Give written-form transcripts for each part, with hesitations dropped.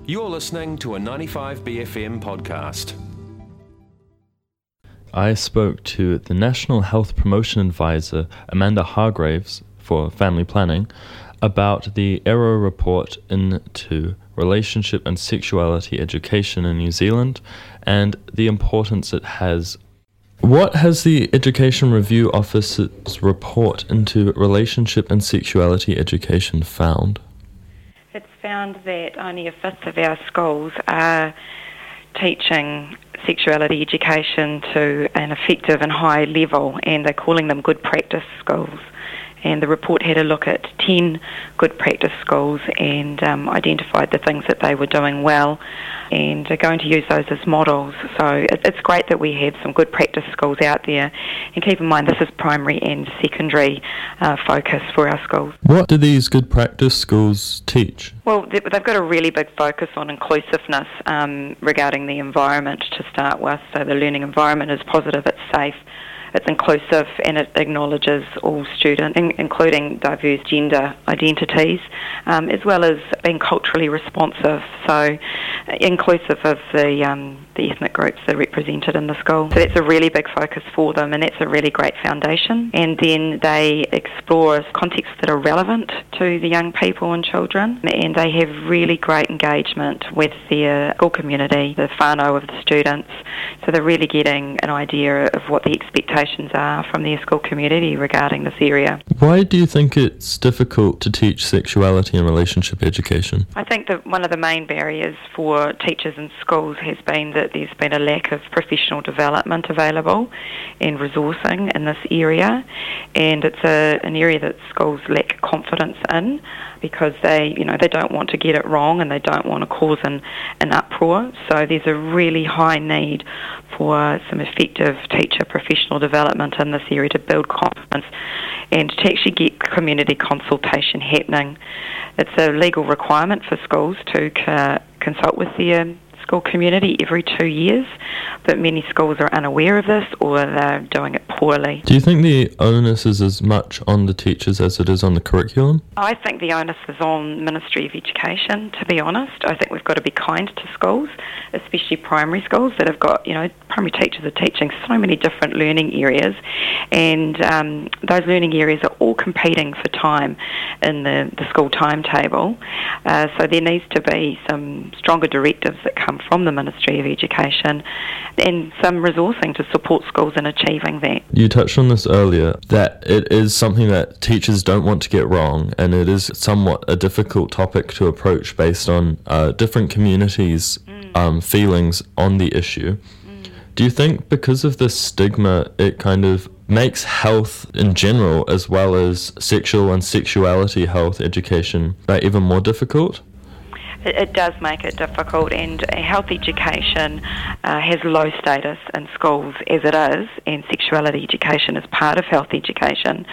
You're listening to a 95BFM podcast. I spoke to the National Health Promotion Advisor, Amanda Hargraves, for family planning, about the ERO report into relationship and sexuality education in New Zealand and the importance it has. What has the Education Review Office's report into relationship and sexuality education found? It's found that only a fifth of our schools are teaching sexuality education to an effective and high level, and they're calling them good practice schools. And the report had a look at 10 good practice schools and identified the things that they were doing well, and are going to use those as models. So it's great that we have some good practice schools out there, and keep in mind this is primary and secondary focus for our schools. What do these good practice schools teach? Well, they've got a really big focus on inclusiveness regarding the environment to start with. So the learning environment is positive, it's safe, it's inclusive, and it acknowledges all students, including diverse gender identities, as well as being culturally responsive, so inclusive of the ethnic groups that are represented in the school. So that's a really big focus for them, and that's a really great foundation. And then they explore contexts that are relevant to the young people and children, and they have really great engagement with their school community, the whānau of the students, so they're really getting an idea of what the expectations are from their school community regarding this area. Why do you think it's difficult to teach sexuality and relationship education? I think that one of the main barriers for teachers in schools has been that there's been a lack of professional development available and resourcing in this area, and it's an area that schools lack confidence in because they don't want to get it wrong and they don't want to cause an uproar. So there's a really high need for some effective teacher professional development in this area to build confidence and to actually get community consultation happening. It's a legal requirement for schools to consult with their school community every 2 years, but many schools are unaware of this or they're doing it poorly. Do you think the onus is as much on the teachers as it is on the curriculum? I think the onus is on Ministry of Education, to be honest. I think we've got to be kind to schools, especially primary schools that have got, primary teachers are teaching so many different learning areas, and those learning areas are all competing for time in the school timetable. So there needs to be some stronger directives that come from the Ministry of Education and some resourcing to support schools in achieving that. You touched on this earlier, that it is something that teachers don't want to get wrong, and it is somewhat a difficult topic to approach based on different communities' feelings on the issue. Do you think because of this stigma it kind of makes health in general as well as sexual and sexuality health education even more difficult? It does make it difficult, and health education has low status in schools as it is, and sexuality education is part of health education.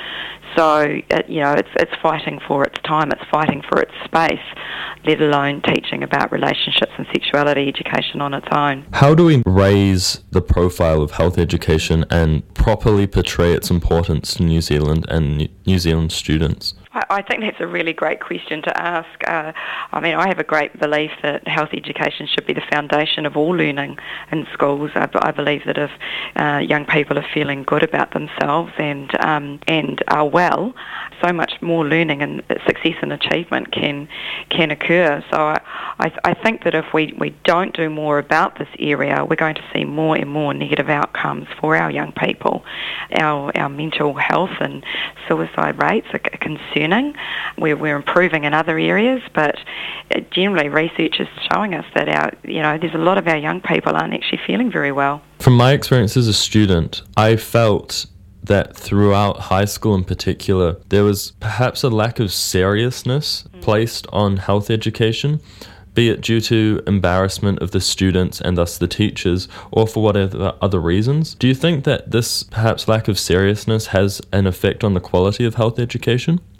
So, it's fighting for its time, it's fighting for its space, let alone teaching about relationships and sexuality education on its own. How do we raise the profile of health education and properly portray its importance to New Zealand and New Zealand students? I think that's a really great question to ask. I have a great belief that health education should be the foundation of all learning in schools. I believe that if young people are feeling good about themselves and are well, so much more learning and success and achievement can occur. So I think that if we don't do more about this area, we're going to see more and more negative outcomes for our young people. Our mental health and suicide rates are concerning. We're improving in other areas, but generally research is showing us that there's a lot of our young people aren't actually feeling very well. From my experience as a student, I felt that throughout high school in particular, there was perhaps a lack of seriousness placed on health education, be it due to embarrassment of the students and thus the teachers, or for whatever other reasons. Do you think that this perhaps lack of seriousness has an effect on the quality of health education?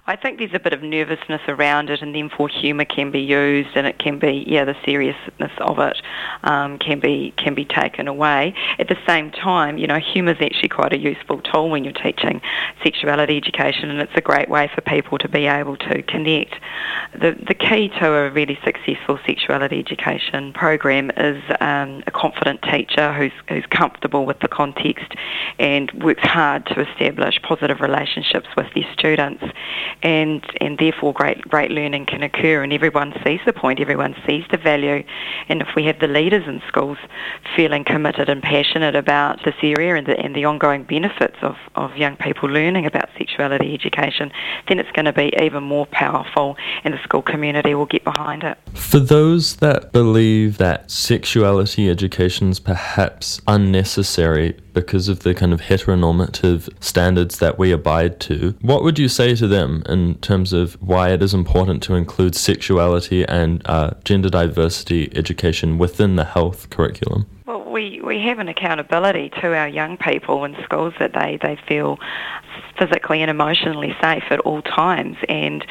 I think there's a bit of nervousness around it, and therefore humour can be used, and it can be, the seriousness of it can be taken away. At the same time, humour is actually quite a useful tool when you're teaching sexuality education, and it's a great way for people to be able to connect. The key to a really successful sexuality education program is a confident teacher who's comfortable with the context and works hard to establish positive relationships with their students. And therefore great learning can occur, and everyone sees the point, everyone sees the value. And if we have the leaders in schools feeling committed and passionate about this area and the ongoing benefits of young people learning about sexuality education, then it's going to be even more powerful, and the school community will get behind it. For those that believe that sexuality education is perhaps unnecessary because of the kind of heteronormative standards that we abide to, what would you say to them in terms of why it is important to include sexuality and gender diversity education within the health curriculum? Well, we have an accountability to our young people in schools that they feel physically and emotionally safe at all times, and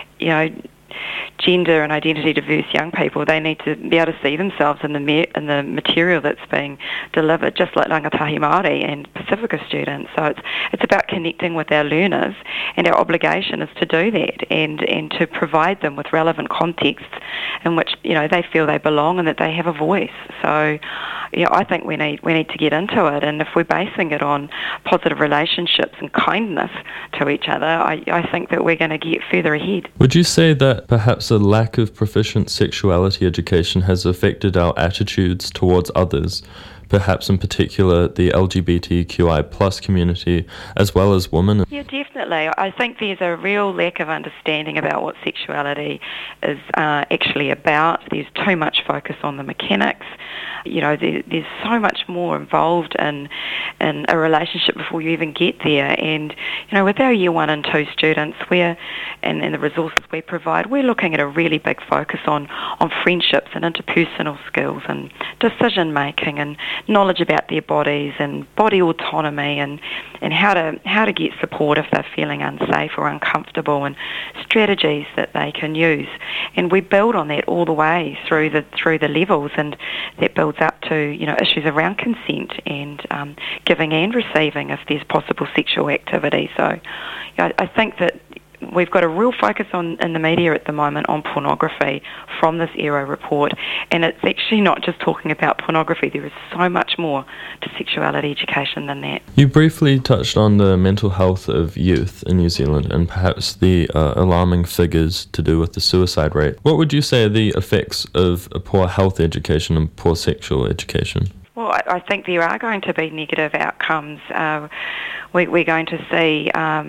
gender and identity diverse young people, they need to be able to see themselves in the material that's being delivered, just like Rangatahi Māori and Pacifica students. So it's about connecting with our learners, and our obligation is to do that and to provide them with relevant contexts in which they feel they belong and that they have a voice. So I think we need to get into it, and if we're basing it on positive relationships and kindness to each other, I think that we're going to get further ahead. Would you say that perhaps a lack of proficient sexuality education has affected our attitudes towards others, perhaps in particular the LGBTQI plus community as well as women? Yeah, definitely. I think there's a real lack of understanding about what sexuality is actually about. There's too much focus on the mechanics. There's so much more involved in a relationship before you even get there. And, with our Year 1 and 2 students, and the resources we provide, we're looking at a really big focus on friendships and interpersonal skills and decision making and knowledge about their bodies and body autonomy and how to get support if they're feeling unsafe or uncomfortable, and strategies that they can use. And we build on that all the way through the levels, and that builds up to issues around consent and giving and receiving if there's possible sexual activity. So I think that we've got a real focus in the media at the moment on pornography from this ERO report, and it's actually not just talking about pornography. There is so much more to sexuality education than that. You briefly touched on the mental health of youth in New Zealand and perhaps the alarming figures to do with the suicide rate. What would you say are the effects of a poor health education and poor sexual education? Well, I think there are going to be negative outcomes. We're going to see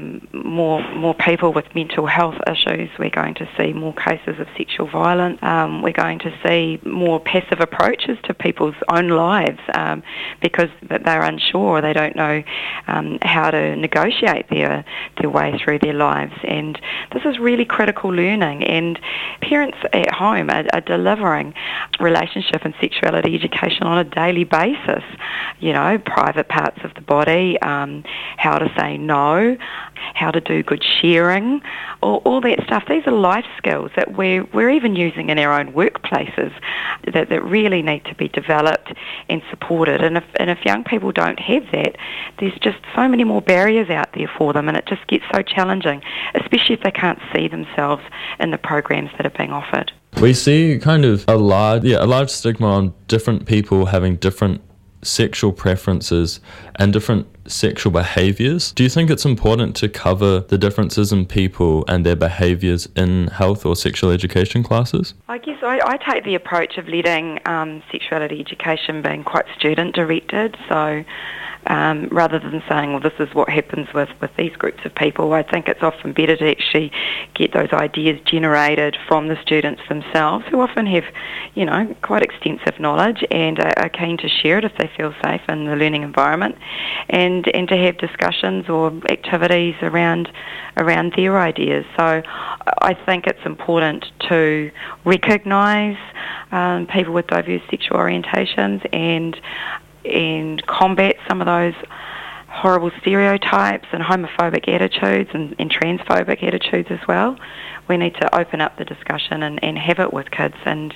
more people with mental health issues. We're going to see more cases of sexual violence. We're going to see more passive approaches to people's own lives because they're unsure. They don't know how to negotiate their way through their lives. And this is really critical learning. And parents at home are delivering relationship and sexuality education on a daily basis. Private parts of the body, how to say no, how to do good sharing, all that stuff. These are life skills that we're even using in our own workplaces that really need to be developed and supported. And if young people don't have that, there's just so many more barriers out there for them, and it just gets so challenging, especially if they can't see themselves in the programs that are being offered. We see kind of a large stigma on different people having different sexual preferences and different sexual behaviours. Do you think it's important to cover the differences in people and their behaviours in health or sexual education classes? I guess I take the approach of letting sexuality education being quite student-directed, so rather than saying, well, this is what happens with these groups of people, I think it's often better to actually get those ideas generated from the students themselves, who often have, quite extensive knowledge and are keen to share it if they feel safe in the learning environment, and to have discussions or activities around their ideas. So I think it's important to recognise people with diverse sexual orientations and combat some of those horrible stereotypes and homophobic attitudes and transphobic attitudes as well. We need to open up the discussion and have it with kids, and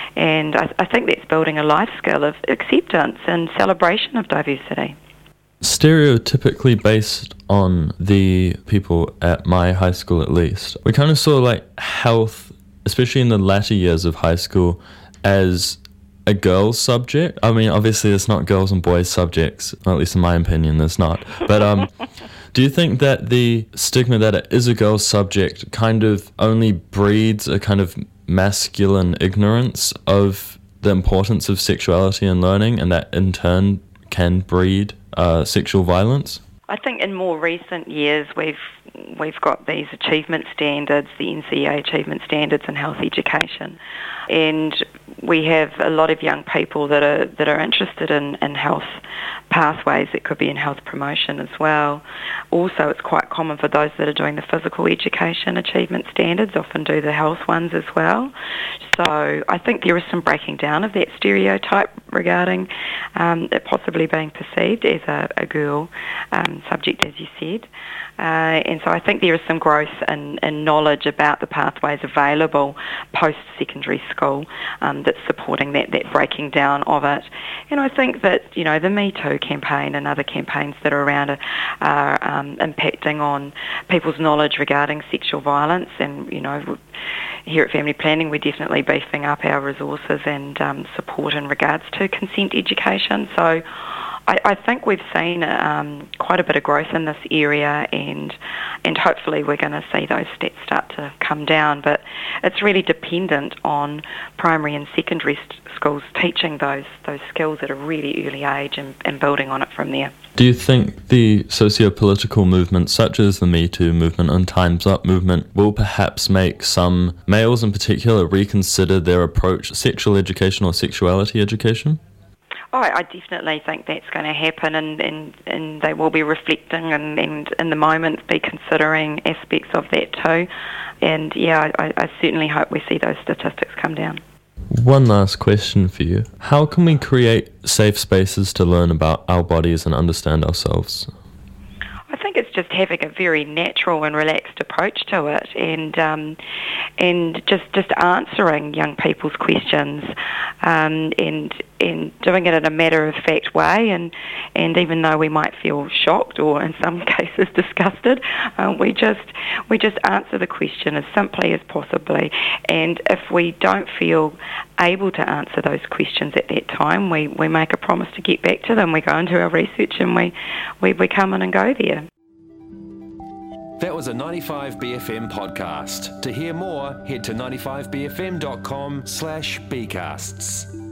I think that's building a life skill of acceptance and celebration of diversity. Stereotypically based on the people at my high school, at least, we kind of saw like health, especially in the latter years of high school, as a girl's subject. I mean, obviously it's not girls and boys subjects, or at least in my opinion there's not, but do you think that the stigma that it is a girl's subject kind of only breeds a kind of masculine ignorance of the importance of sexuality and learning, and that in turn can breed sexual violence? I think in more recent years we've got these achievement standards, the NCEA achievement standards in health education, and we have a lot of young people that are interested in health pathways. It could be in health promotion as well. Also, it's quite common for those that are doing the physical education achievement standards often do the health ones as well. So I think there is some breaking down of that stereotype regarding it possibly being perceived as a girl subject, as you said. And so I think there is some growth in knowledge about the pathways available post-secondary school that's supporting that breaking down of it. And I think that, the Me Too campaign and other campaigns that are around are impacting on people's knowledge regarding sexual violence. And, here at Family Planning, we're definitely beefing up our resources and support in regards to consent education. So I think we've seen quite a bit of growth in this area, and hopefully we're going to see those stats start to come down. But it's really dependent on primary and secondary schools teaching those skills at a really early age and building on it from there. Do you think the socio-political movements such as the Me Too movement and Time's Up movement will perhaps make some males in particular reconsider their approach to sexual education or sexuality education? Oh, I definitely think that's going to happen, and they will be reflecting and in the moment be considering aspects of that too. And yeah, I certainly hope we see those statistics come down. One last question for you. How can we create safe spaces to learn about our bodies and understand ourselves? I think it's just having a very natural and relaxed approach to it, and just answering young people's questions, and doing it in a matter-of-fact way, and even though we might feel shocked or in some cases disgusted, we just answer the question as simply as possibly. And if we don't feel able to answer those questions at that time, we make a promise to get back to them. We go into our research and we come in and go there. That was a 95BFM podcast. To hear more, head to 95bfm.com/bcasts.